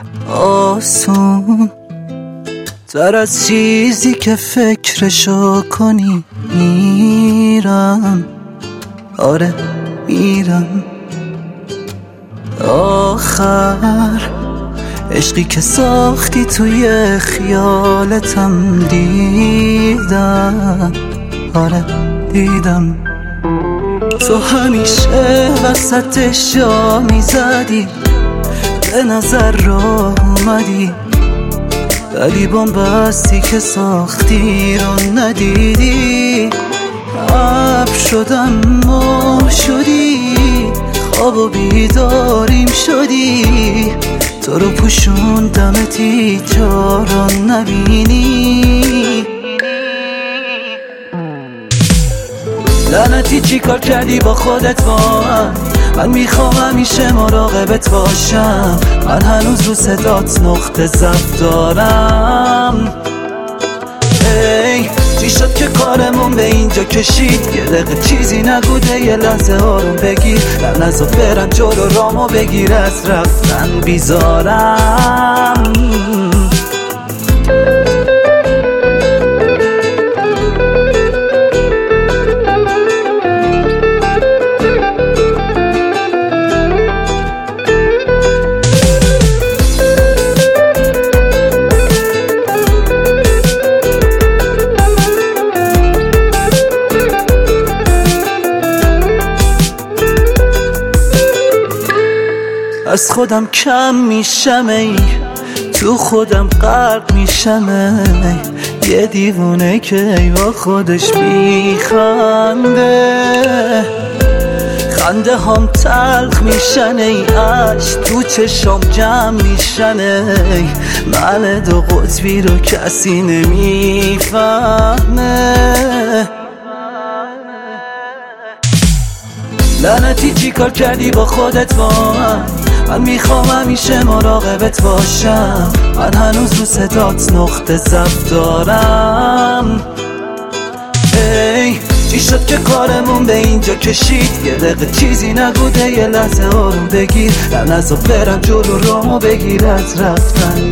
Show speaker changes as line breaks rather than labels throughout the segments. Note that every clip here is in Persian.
آسون تر از چیزی که فکرشو کنی. میرم، آره میرم. آخر عشقی که ساختی توی خیالتم دیدم، آره دیدم. تو همیشه وسطش جا میزدی، به نظر راه اومدی، ولی باستی که ساختی رو ندیدی. ابر شدم ماه شدی، خواب و بیداریم شدی، تو رو پوشوندمت جا رو نبینی. لعنتی چی کار کردی با خودت با من میخوام همیشه مراقبت باشم. من هنوز رو صدات نقطه ضعف دارم. ای چی شد که کارمون به اینجا کشید؟ یه دقیقه چیزی نگوده، یه لحظه آروم بگیر. نزا برم جلو رامو بگیر، از رفتن بیزارم. از خودم کم میشم، ای تو خودم غرق میشم، ای یه دیوونه که ای با خودش میخنده. خنده هم تلخ میشن، ای عشق تو چشام جمع میشن، ای من دو قطبی رو کسی نمیفهمه. لعنتی چی کار کردی با خودت با من میخوام همیشه مراقبت باشم. من هنوز رو صدات نقطه ضعف دارم. ای چی شد که کارمون به اینجا کشید؟ یه دقیقه چیزی نگوده، یه لحظه آروم بگیر. نزا برم جلو رامو بگیر، از رفتن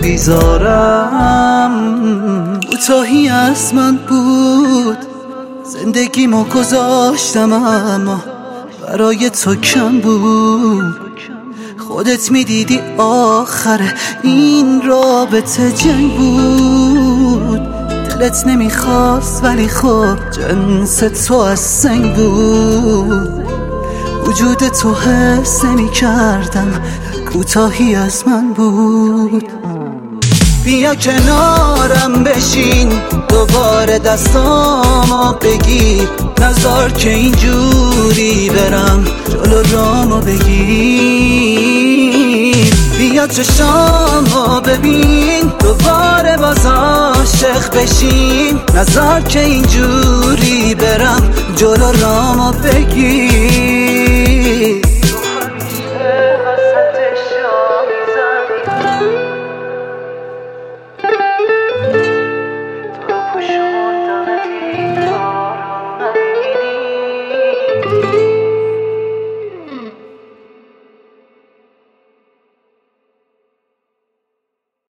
بیزارم. کوتاهی از من بود، زندگیمو گذاشتم، اما برای تو کم بود. خودت میدیدی آخر این رابطه جنگ بود. دلت نمیخواست ولی خب جنس تو از سنگ بود. وجود تو حس نمیکردم، کوتاهی از من بود. بیا کنارم بشین، دوباره دستامو بگیر. نذار که اینجوری برم جلو رامو بگیر. بیا چشامو ببین، دوباره باز عاشق بشین. نذار که اینجوری برم جلو رامو بگیر.